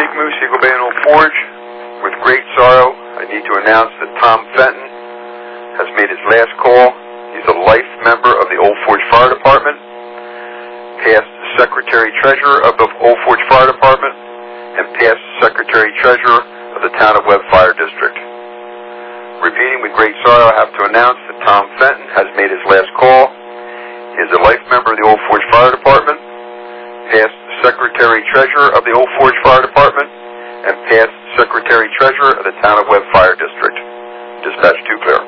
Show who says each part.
Speaker 1: Big Moose, Eagle Bay and Old Forge. With great sorrow, I need to announce that Tom Fenton has made his last call. He's a life member of the Old Forge Fire Department, past Secretary-Treasurer of the Old Forge Fire Department, and past Secretary-Treasurer of the Town of Webb Fire District. Repeating with great sorrow, I have to announce that Tom Fenton has made his last call. He is a life member of the Old Forge Fire Department, past Secretary-Treasurer of the Old Forge Fire Department, and past Secretary-Treasurer of the Town of Webb Fire District. Dispatch 2 clear.